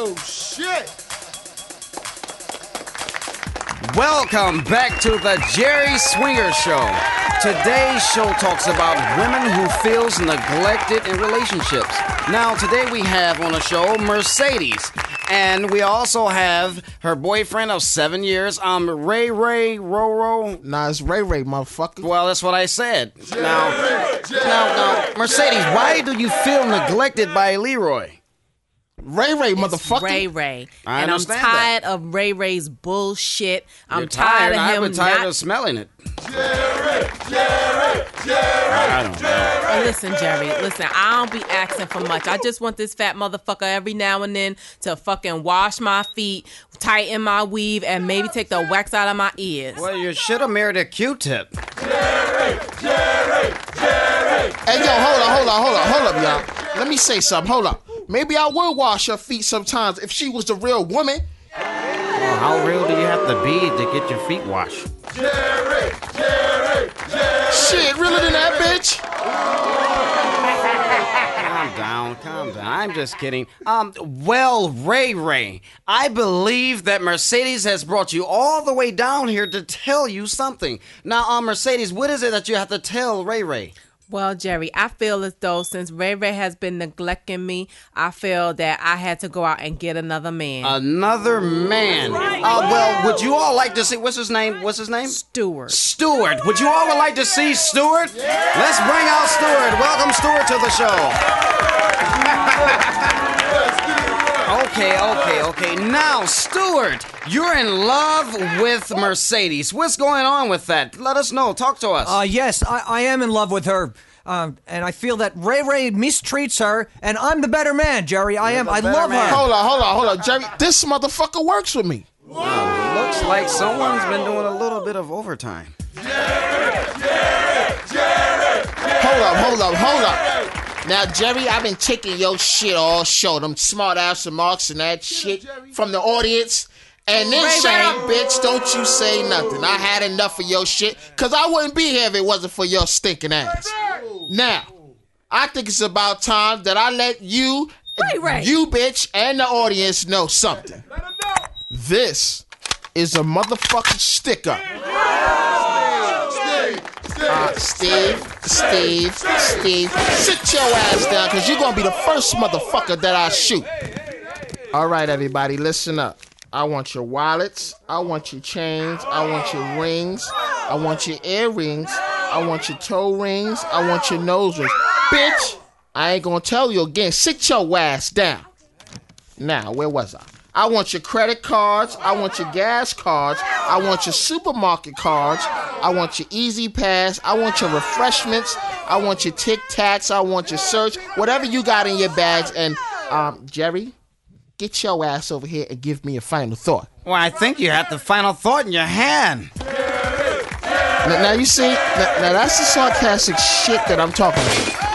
Oh, shit. Welcome back to the Jerry Swinger Show. Today's show talks about women who feels neglected in relationships. Now, today we have on the show Mercedes. And we also have her boyfriend of 7 years, Ray Roro. Nah, it's Ray, motherfucker. Well, that's what I said. Now, Mercedes, why do you feel neglected by Leroy? Ray, motherfucker. Ray. I and I'm understand tired of Ray's bullshit. You're I'm tired of him. I'm tired of smelling it. Jerry. I don't know. Listen, Jerry, I don't be asking for much. I just want this fat motherfucker every now and then to fucking wash my feet, tighten my weave, and maybe take the wax out of my ears. Well, you should have married a Q-tip. Jerry. Hey, yo, hold up, y'all. Let me say something. Hold up. Maybe I will wash her feet sometimes if she was the real woman. Well, how real do you have to be to get your feet washed? Jerry. Shit, realer than that, bitch. Calm down. I'm just kidding. Well, Ray, I believe that Mercedes has brought you all the way down here to tell you something. Now, Mercedes, what is it that you have to tell Ray? Well, Jerry, I feel as though since Ray has been neglecting me, I feel that I had to go out and get another man. Another man? Well, would you all like to see, what's his name? Stuart. Would you all like to see Stuart? Yeah. Let's bring out Stuart. Welcome Stuart to the show. Okay. Now, Stuart, you're in love with Mercedes. What's going on with that? Let us know. Talk to us. Yes, I am in love with her. And I feel that Ray mistreats her, and I'm the better man, Jerry. I love her. Hold on, Jerry. This motherfucker works with me. Looks like someone's been doing a little bit of overtime. Jerry. Hold up. Now, Jerry, I've been taking your shit all show. Them smart ass remarks and that shit from the audience. And then saying, bitch, don't you say nothing. I had enough of your shit, because I wouldn't be here if it wasn't for your stinking ass. Now, I think it's about time that I let you, you bitch, and the audience know something. This is a motherfucking stick-up. Steve, sit your ass down, because you're going to be the first motherfucker that I shoot. All right, everybody, listen up. I want your wallets. I want your chains. I want your rings. I want your earrings. I want your toe rings. I want your nose rings. Bitch, I ain't going to tell you again. Sit your ass down. Now, where was I? I want your credit cards. I want your gas cards. I want your supermarket cards. I want your Easy Pass. I want your refreshments. I want your Tic Tacs. I want your search. Whatever you got in your bags. And, Jerry, get your ass over here and give me a final thought. Well, I think you have the final thought in your hand. Now you see, now that's the sarcastic shit that I'm talking about.